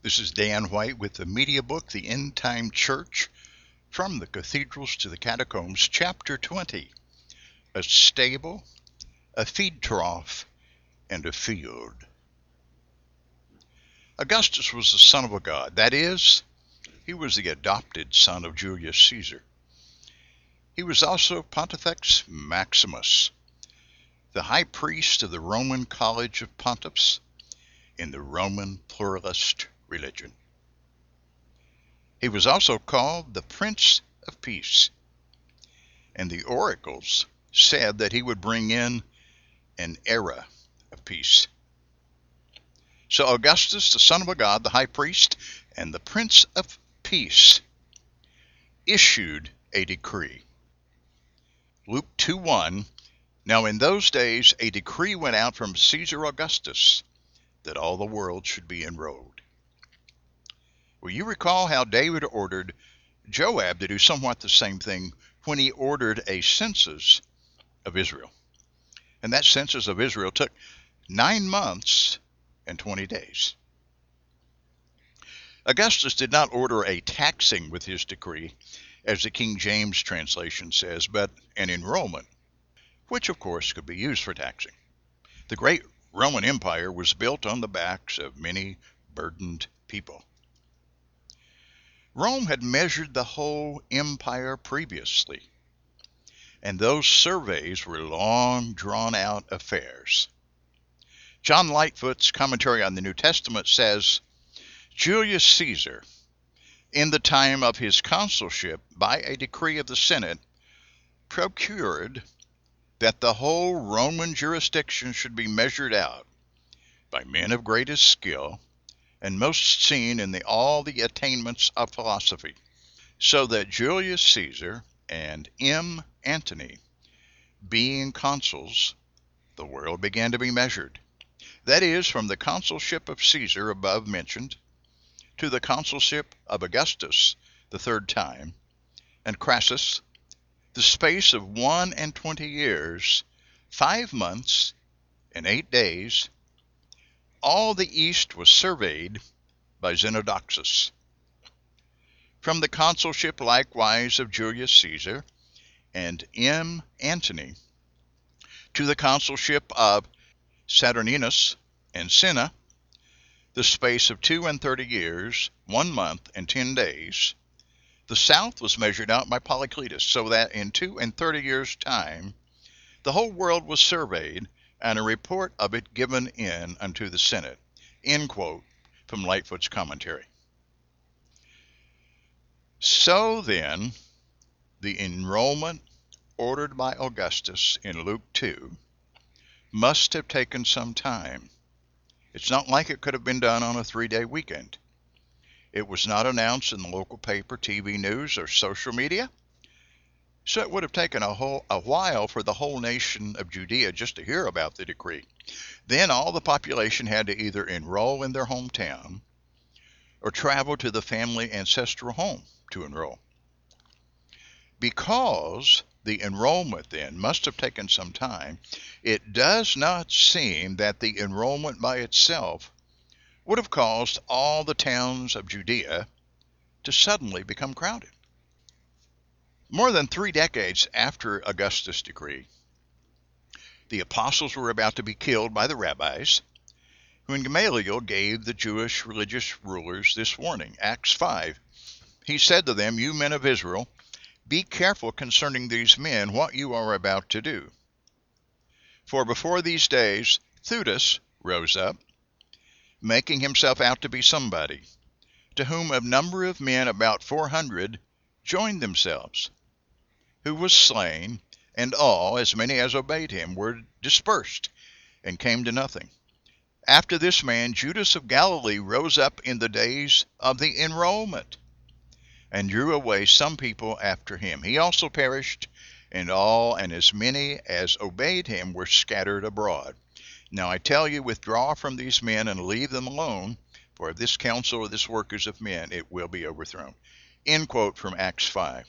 This is Dan White with the media book, The End Time Church, From the Cathedrals to the Catacombs, Chapter 20, A Stable, a Feed Trough, and a Field. Augustus was the son of a god. That is, he was the adopted son of Julius Caesar. He was also Pontifex Maximus, the high priest of the Roman College of Pontiffs in the Roman pluralist religion. He was also called the Prince of Peace, and the oracles said that he would bring in an era of peace. So Augustus, the son of a god, the high priest, and the Prince of Peace, issued a decree. Luke 2:1, Now in those days a decree went out from Caesar Augustus that all the world should be enrolled. Well, you recall how David ordered Joab to do somewhat the same thing when he ordered a census of Israel. And that census of Israel took 9 months and 20 days. Augustus did not order a taxing with his decree, as the King James translation says, but an enrollment, which of course could be used for taxing. The great Roman Empire was built on the backs of many burdened people. Rome had measured the whole empire previously, and those surveys were long drawn-out affairs. John Lightfoot's commentary on the New Testament says, Julius Caesar, in the time of his consulship, by a decree of the Senate, procured that the whole Roman jurisdiction should be measured out by men of greatest skill and most seen in all the attainments of philosophy, so that Julius Caesar and M. Antony, being consuls, the world began to be measured. That is, from the consulship of Caesar above mentioned to the consulship of Augustus the third time, and Crassus, the space of 21 years, 5 months, and 8 days, all the East was surveyed by Zenodoxus. From the consulship likewise of Julius Caesar and M. Antony to the consulship of Saturninus and Cinna, the space of 32 years, 1 month, and 10 days, the South was measured out by Polycletus, so that in 32 years' time the whole world was surveyed, and a report of it given in unto the Senate. End quote from Lightfoot's commentary. So then, the enrollment ordered by Augustus in Luke 2 must have taken some time. It's not like it could have been done on a 3-day weekend. It was not announced in the local paper, TV news, or social media. So it would have taken a while for the whole nation of Judea just to hear about the decree. Then all the population had to either enroll in their hometown or travel to the family ancestral home to enroll. Because the enrollment then must have taken some time, it does not seem that the enrollment by itself would have caused all the towns of Judea to suddenly become crowded. More than 3 decades after Augustus' decree, the apostles were about to be killed by the rabbis when Gamaliel gave the Jewish religious rulers this warning. Acts 5, he said to them, You men of Israel, be careful concerning these men what you are about to do. For before these days Theudas rose up, making himself out to be somebody, to whom a number of men, about 400, joined themselves, who was slain, and all, as many as obeyed him, were dispersed, and came to nothing. After this man, Judas of Galilee rose up in the days of the enrollment, and drew away some people after him. He also perished, and all and as many as obeyed him were scattered abroad. Now I tell you, withdraw from these men and leave them alone, for if this counsel or this work is of men, it will be overthrown. End quote from Acts 5.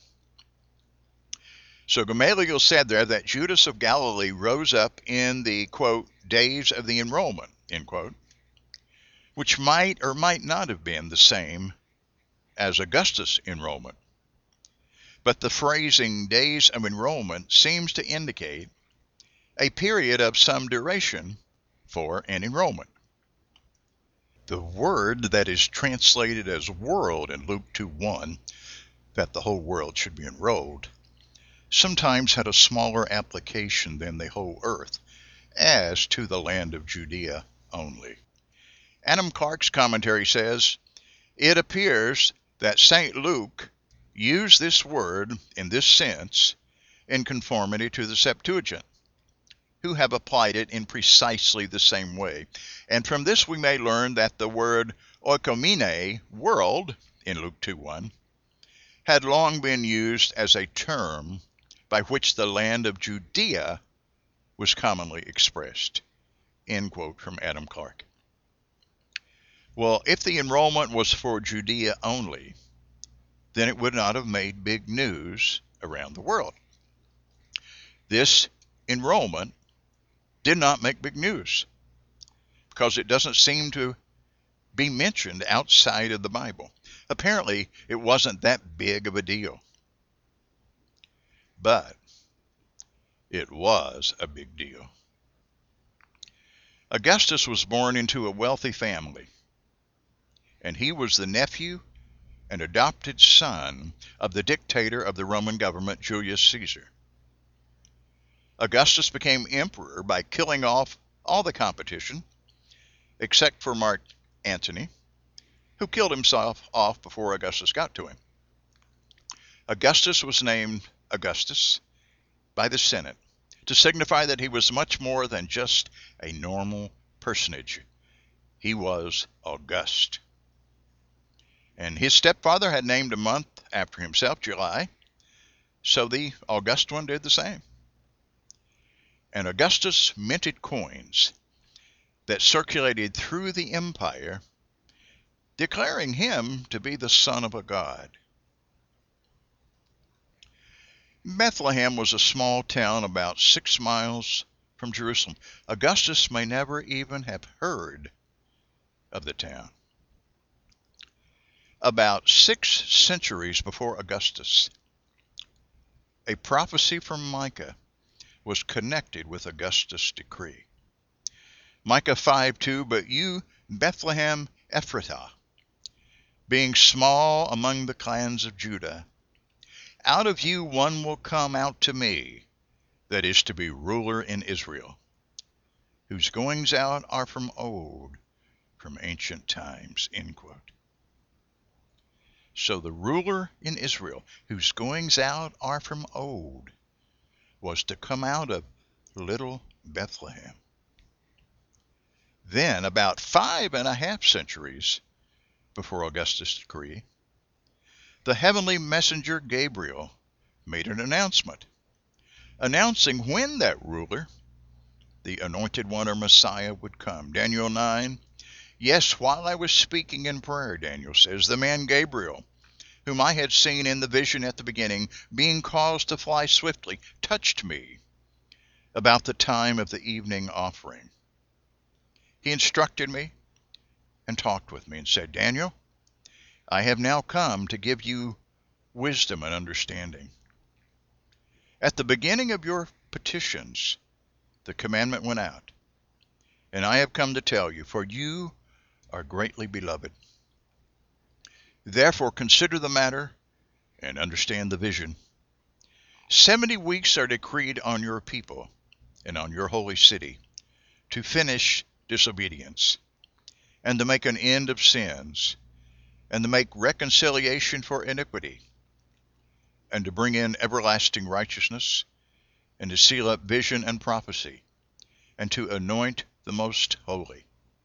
So Gamaliel said there that Judas of Galilee rose up in the, quote, days of the enrollment, end quote, which might or might not have been the same as Augustus' enrollment. But the phrasing days of enrollment seems to indicate a period of some duration for an enrollment. The word that is translated as world in Luke 2:1, that the whole world should be enrolled, sometimes had a smaller application than the whole earth, as to the land of Judea only. Adam Clarke's commentary says, it appears that St. Luke used this word in this sense in conformity to the Septuagint, who have applied it in precisely the same way. And from this we may learn that the word oikomene, world, in Luke 2:1, had long been used as a term by which the land of Judea was commonly expressed. End quote from Adam Clarke. Well, if the enrollment was for Judea only, then it would not have made big news around the world. This enrollment did not make big news because it doesn't seem to be mentioned outside of the Bible. Apparently, it wasn't that big of a deal. But it was a big deal. Augustus was born into a wealthy family, and he was the nephew and adopted son of the dictator of the Roman government, Julius Caesar. Augustus became emperor by killing off all the competition, except for Mark Antony, who killed himself off before Augustus got to him. Augustus was named Augustus by the Senate to signify that he was much more than just a normal personage. He was august. And his stepfather had named a month after himself, July, so the august one did the same. And Augustus minted coins that circulated through the empire, declaring him to be the son of a god. Bethlehem was a small town about 6 miles from Jerusalem. Augustus may never even have heard of the town. About 6 centuries before Augustus, a prophecy from Micah was connected with Augustus' decree. Micah 5:2, but you, Bethlehem Ephrathah, being small among the clans of Judah, out of you one will come out to me, that is to be ruler in Israel, whose goings out are from old, from ancient times. End quote. So the ruler in Israel, whose goings out are from old, was to come out of little Bethlehem. Then, about 5.5 centuries before Augustus' decree, the heavenly messenger Gabriel made an announcement, announcing when that ruler, the anointed one or Messiah, would come. Daniel 9, yes, while I was speaking in prayer, Daniel says, the man Gabriel, whom I had seen in the vision at the beginning, being caused to fly swiftly, touched me about the time of the evening offering. He instructed me and talked with me and said, Daniel, I have now come to give you wisdom and understanding. At the beginning of your petitions, the commandment went out, and I have come to tell you, for you are greatly beloved. Therefore consider the matter and understand the vision. 70 weeks are decreed on your people and on your holy city to finish disobedience, and to make an end of sins, and to make reconciliation for iniquity, and to bring in everlasting righteousness, and to seal up vision and prophecy, and to anoint the most holy.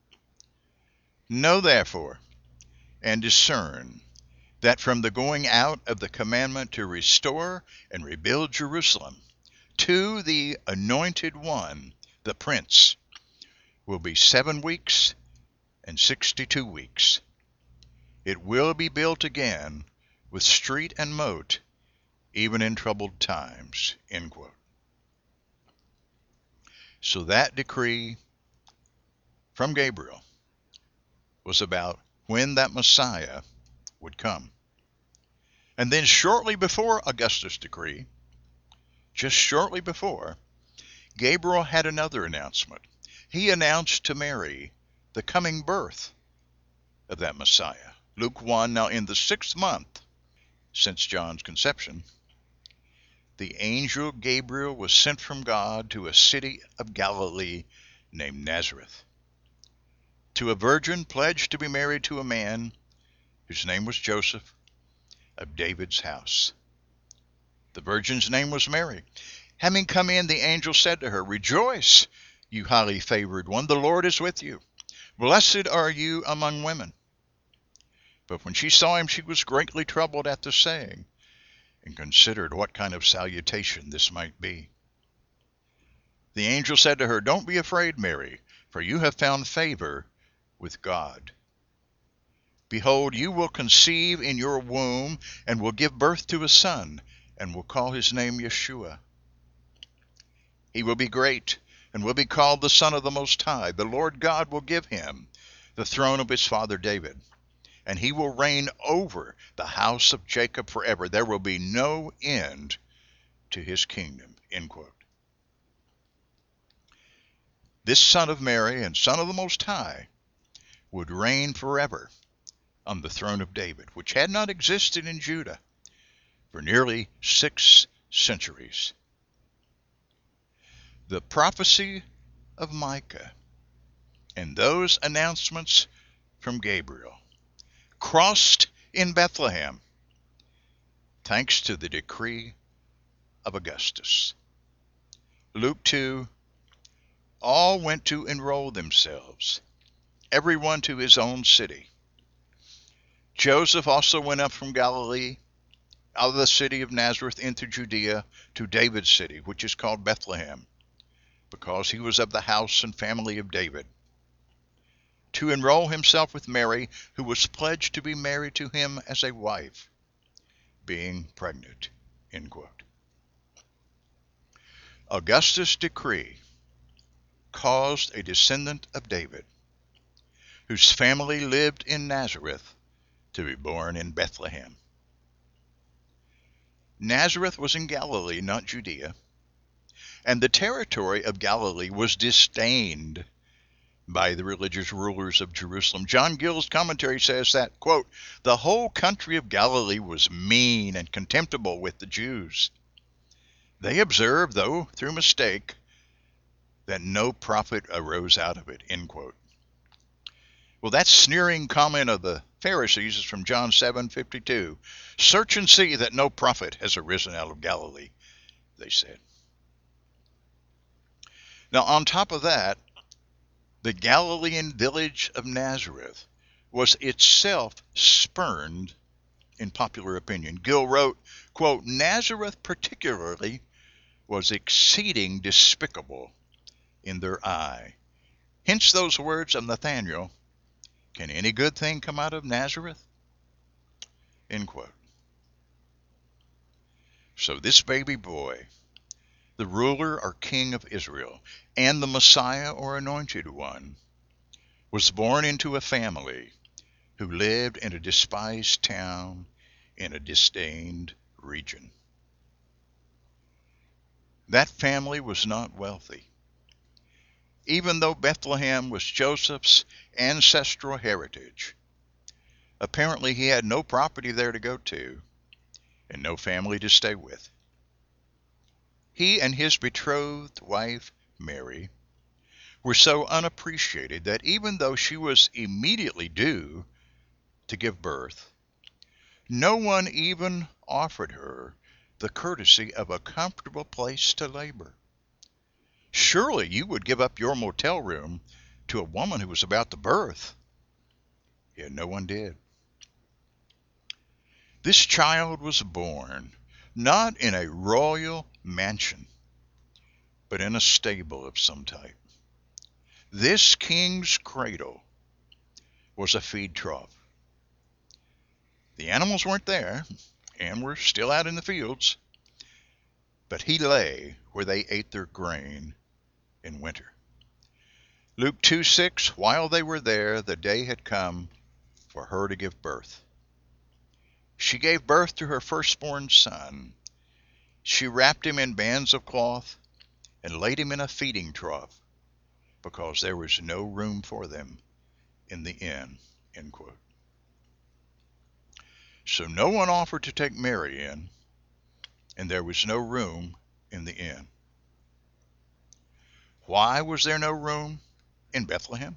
Know therefore, and discern, that from the going out of the commandment to restore and rebuild Jerusalem to the anointed one, the Prince, will be 7 weeks and 62 weeks. It will be built again with street and moat, even in troubled times. End quote. So that decree from Gabriel was about when that Messiah would come. And then shortly before Augustus' decree, just shortly before, Gabriel had another announcement. He announced to Mary the coming birth of that Messiah. Luke 1, now in the 6th month since John's conception, the angel Gabriel was sent from God to a city of Galilee named Nazareth, to a virgin pledged to be married to a man whose name was Joseph, of David's house. The virgin's name was Mary. Having come in, the angel said to her, "Rejoice, you highly favored one, the Lord is with you. Blessed are you among women." But when she saw him, she was greatly troubled at the saying, and considered what kind of salutation this might be. The angel said to her, "Don't be afraid, Mary, for you have found favor with God. Behold, you will conceive in your womb and will give birth to a son, and will call his name Yeshua. He will be great and will be called the Son of the Most High. The Lord God will give him the throne of his father David, and he will reign over the house of Jacob forever. There will be no end to his kingdom." End quote. This Son of Mary and Son of the Most High would reign forever on the throne of David, which had not existed in Judah for nearly 6 centuries. The prophecy of Micah and those announcements from Gabriel crossed in Bethlehem thanks to the decree of Augustus. Luke 2, all went to enroll themselves, everyone to his own city. Joseph also went up from Galilee, out of the city of Nazareth into Judea, to David's city, which is called Bethlehem, because he was of the house and family of David, to enroll himself with Mary, who was pledged to be married to him as a wife, being pregnant. End quote. Augustus' decree caused a descendant of David, whose family lived in Nazareth, to be born in Bethlehem. Nazareth was in Galilee, not Judea, and the territory of Galilee was disdained by the religious rulers of Jerusalem. John Gill's commentary says that, quote, "The whole country of Galilee was mean and contemptible with the Jews. They observed, though through mistake, that no prophet arose out of it." End quote. Well, that sneering comment of the Pharisees is from John 7:52. "Search and see that no prophet has arisen out of Galilee," they said. Now, on top of that, the Galilean village of Nazareth was itself spurned in popular opinion. Gill wrote, quote, "Nazareth particularly was exceeding despicable in their eye." Hence those words of Nathanael, "Can any good thing come out of Nazareth?" End quote. So this baby boy, the ruler or king of Israel, and the Messiah or anointed one, was born into a family who lived in a despised town in a disdained region. That family was not wealthy. Even though Bethlehem was Joseph's ancestral heritage, apparently he had no property there to go to and no family to stay with. He and his betrothed wife, Mary, were so unappreciated that even though she was immediately due to give birth, no one even offered her the courtesy of a comfortable place to labor. Surely you would give up your motel room to a woman who was about to birth. Yet no one did. This child was born not in a royal mansion, but in a stable of some type. This king's cradle was a feed trough. The animals weren't there and were still out in the fields, but he lay where they ate their grain in winter. Luke 2:6, while they were there, the day had come for her to give birth. She gave birth to her firstborn son. She wrapped him in bands of cloth and laid him in a feeding trough because there was no room for them in the inn. End quote. So no one offered to take Mary in, and there was no room in the inn. Why was there no room in Bethlehem?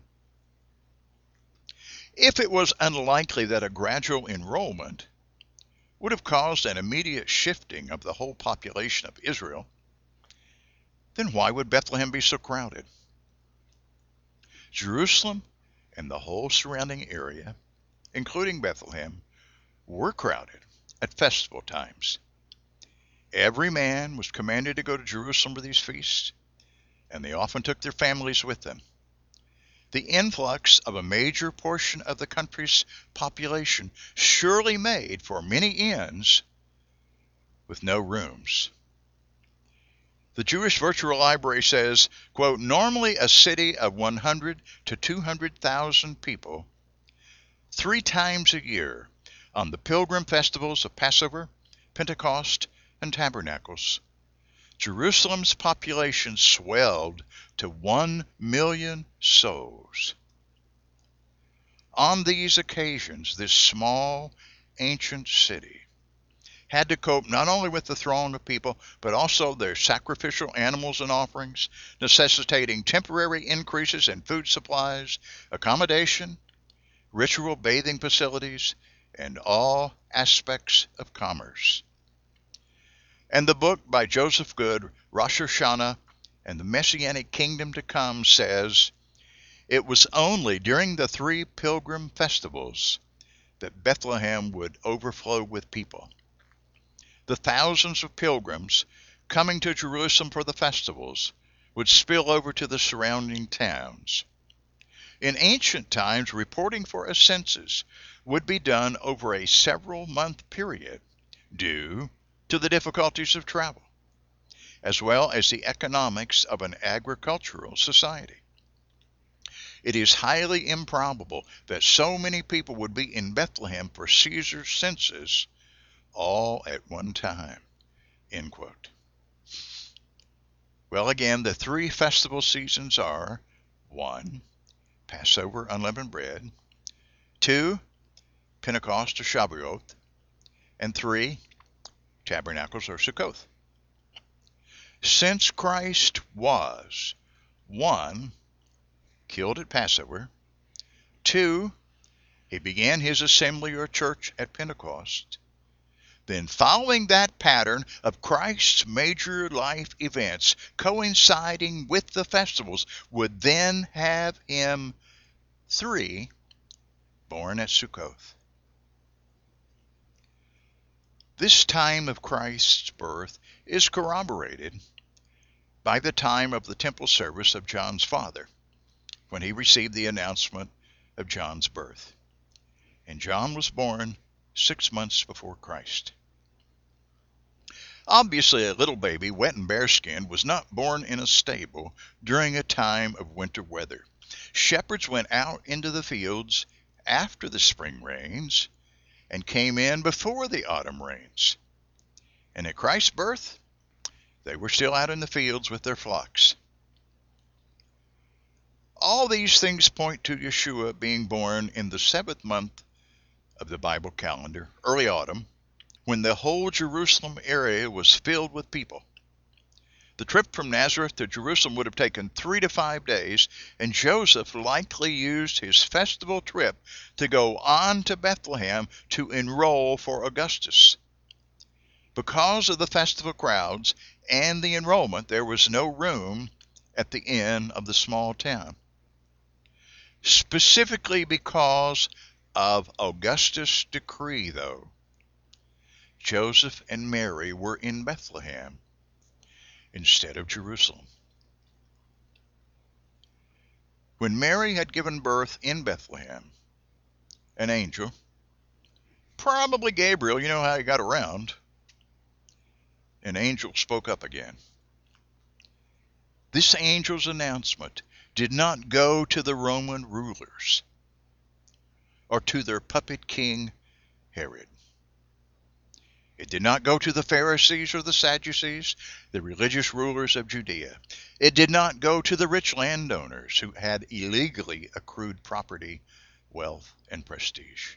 If it was unlikely that a gradual enrollment would have caused an immediate shifting of the whole population of Israel, then why would Bethlehem be so crowded? Jerusalem and the whole surrounding area, including Bethlehem, were crowded at festival times. Every man was commanded to go to Jerusalem for these feasts, and they often took their families with them. The influx of a major portion of the country's population surely made for many inns with no rooms. The Jewish Virtual Library says, quote, normally a city of 100 to 200,000 people, 3 times a year on the pilgrim festivals of Passover, Pentecost, and Tabernacles, Jerusalem's population swelled to 1 million souls. On these occasions, this small, ancient city had to cope not only with the throng of people, but also their sacrificial animals and offerings, necessitating temporary increases in food supplies, accommodation, ritual bathing facilities, and all aspects of commerce. And the book by Joseph Good, Rosh Hashanah and the Messianic Kingdom to Come, says, it was only during the 3 pilgrim festivals that Bethlehem would overflow with people. The thousands of pilgrims coming to Jerusalem for the festivals would spill over to the surrounding towns. In ancient times, reporting for a census would be done over a several-month period due to the difficulties of travel, as well as the economics of an agricultural society. It is highly improbable that so many people would be in Bethlehem for Caesar's census all at one time. End quote. Well, again, the 3 festival seasons are 1. Passover, unleavened bread, 2. Pentecost or Shavuot, and 3. Tabernacles or Sukkoth. Since Christ was 1. Killed at Passover, 2. He began his assembly or church at Pentecost, then following that pattern of Christ's major life events coinciding with the festivals would then have him 3. Born at Sukkoth. This time of Christ's birth is corroborated by the time of the temple service of John's father, when he received the announcement of John's birth. And John was born 6 months before Christ. Obviously, a little baby, wet and bare-skinned, was not born in a stable during a time of winter weather. Shepherds went out into the fields after the spring rains and came in before the autumn rains. And at Christ's birth, they were still out in the fields with their flocks. All these things point to Yeshua being born in the 7th month of the Bible calendar, early autumn, when the whole Jerusalem area was filled with people. The trip from Nazareth to Jerusalem would have taken 3 to 5 days, and Joseph likely used his festival trip to go on to Bethlehem to enroll for Augustus. Because of the festival crowds and the enrollment, there was no room at the inn of the small town. Specifically because of Augustus' decree, though, Joseph and Mary were in Bethlehem instead of Jerusalem. When Mary had given birth in Bethlehem, an angel, probably Gabriel, you know how he got around, an angel spoke up again. This angel's announcement did not go to the Roman rulers or to their puppet king Herod. It did not go to the Pharisees or the Sadducees, the religious rulers of Judea. It did not go to the rich landowners who had illegally accrued property, wealth, and prestige.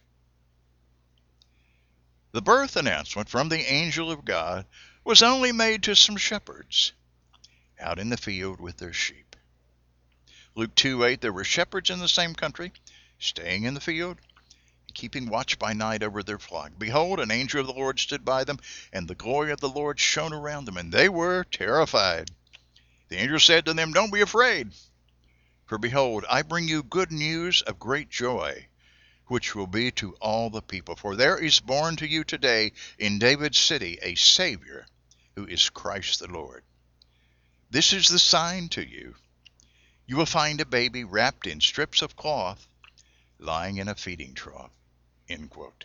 The birth announcement from the angel of God was only made to some shepherds out in the field with their sheep. Luke 2:8, there were shepherds in the same country, staying in the field, keeping watch by night over their flock. Behold, an angel of the Lord stood by them, and the glory of the Lord shone around them, and they were terrified. The angel said to them, don't be afraid, for behold, I bring you good news of great joy, which will be to all the people. For there is born to you today in David's city a Savior, who is Christ the Lord. This is the sign to you. You will find a baby wrapped in strips of cloth, lying in a feeding trough. End quote.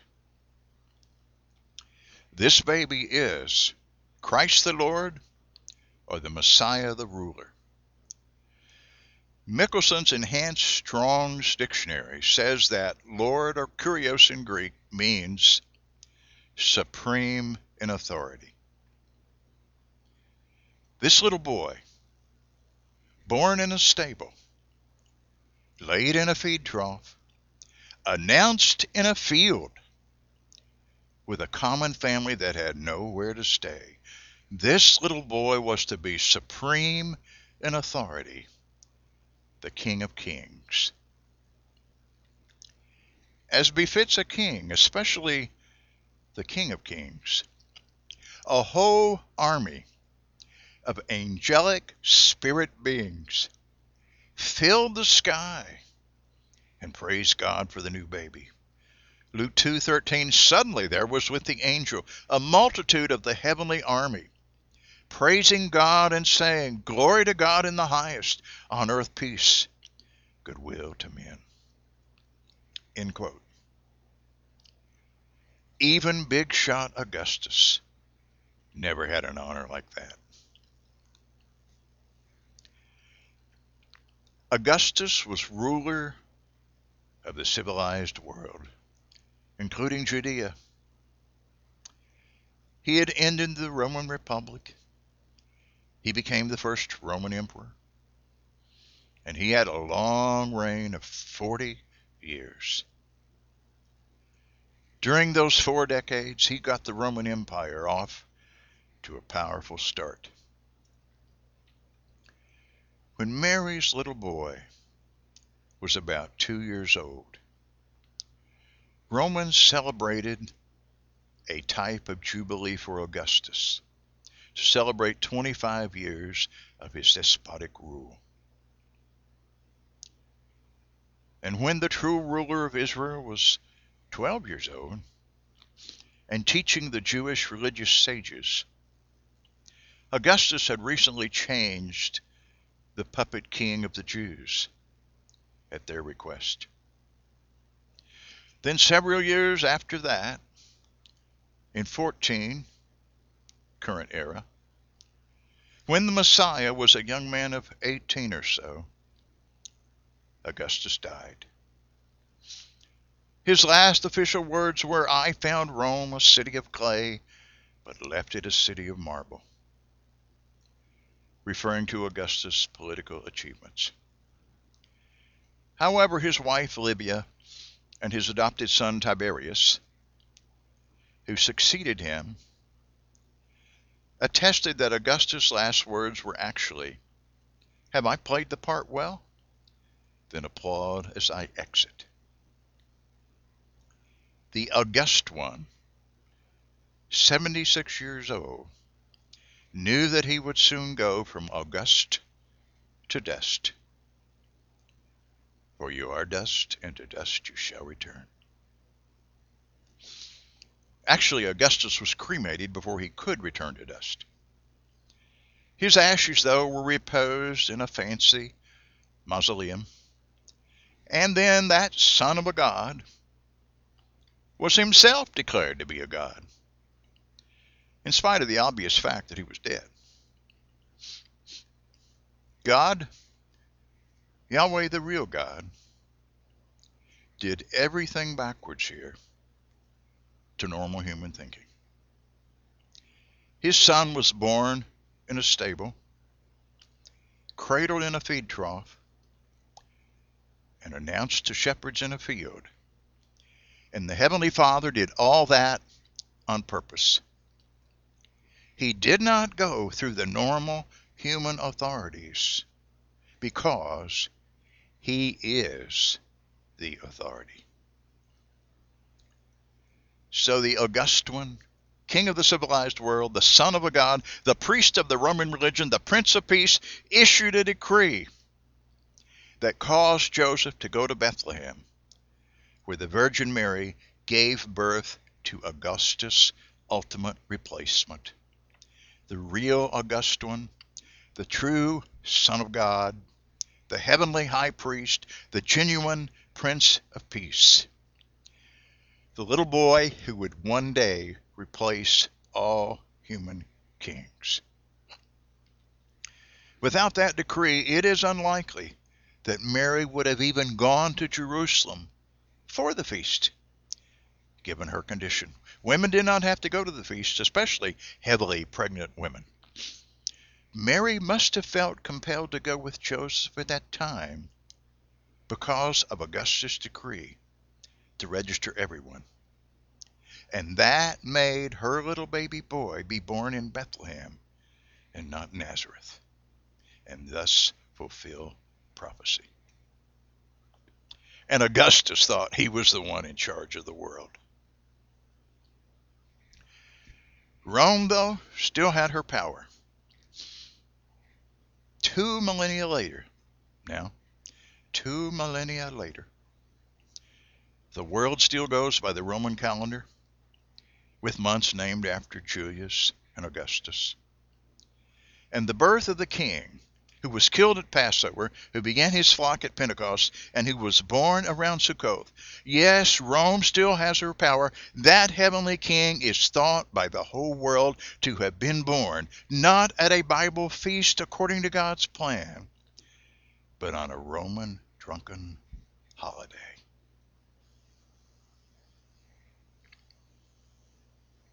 This baby is Christ the Lord, or the Messiah the ruler. Mickelson's Enhanced Strong's Dictionary says that Lord, or Kurios in Greek, means supreme in authority. This little boy, born in a stable, laid in a feed trough, announced in a field with a common family that had nowhere to stay. This little boy was to be supreme in authority, the King of Kings. As befits a king, especially the King of Kings, a whole army of angelic spirit beings filled the sky and praised God for the new baby. Luke 2:13, suddenly there was with the angel a multitude of the heavenly army, praising God and saying, glory to God in the highest, on earth peace, goodwill to men. End quote. Even big shot Augustus never had an honor like that. Augustus was ruler of the civilized world, including Judea. He had ended the Roman Republic. He became the first Roman emperor. And he had a long reign of 40 years. During those 4 decades, he got the Roman Empire off to a powerful start. When Mary's little boy was about 2 years old, Romans celebrated a type of jubilee for Augustus to celebrate 25 years of his despotic rule. And when the true ruler of Israel was 12 years old and teaching the Jewish religious sages, Augustus had recently changed the puppet king of the Jews at their request. Then several years after that, in 14, current era, when the Messiah was a young man of 18 or so, Augustus died. His last official words were, I found Rome a city of clay, but left it a city of marble, referring to Augustus' political achievements. However, his wife Livia and his adopted son Tiberius, who succeeded him, attested that Augustus' last words were actually, have I played the part well? Then applaud as I exit. The august one, 76 years old, knew that he would soon go from august to dust. For you are dust, and to dust you shall return. Actually, Augustus was cremated before he could return to dust. His ashes, though, were reposed in a fancy mausoleum. And then that son of a god was himself declared to be a god, in spite of the obvious fact that he was dead. God, Yahweh, the real God, did everything backwards here to normal human thinking. His son was born in a stable, cradled in a feed trough, and announced to shepherds in a field. And the Heavenly Father did all that on purpose. He did not go through the normal human authorities because he is the authority. So the August One, King of the civilized world, the Son of a God, the priest of the Roman religion, the Prince of Peace, issued a decree that caused Joseph to go to Bethlehem, where the Virgin Mary gave birth to Augustus' ultimate replacement, the real August One, the true Son of God, the heavenly high priest, the genuine Prince of Peace, the little boy who would one day replace all human kings. Without that decree, it is unlikely that Mary would have even gone to Jerusalem for the feast, given her condition. Women did not have to go to the feast, especially heavily pregnant women. Mary must have felt compelled to go with Joseph at that time because of Augustus' decree to register everyone. And that made her little baby boy be born in Bethlehem and not Nazareth, and thus fulfill prophecy. And Augustus thought he was the one in charge of the world. Rome, though, still had her power. 2 millennia later, the world still goes by the Roman calendar, with months named after Julius and Augustus. And the birth of the king, who was killed at Passover, who began his flock at Pentecost, and who was born around Sukkot. Yes, Rome still has her power. That heavenly king is thought by the whole world to have been born, not at a Bible feast according to God's plan, but on a Roman drunken holiday.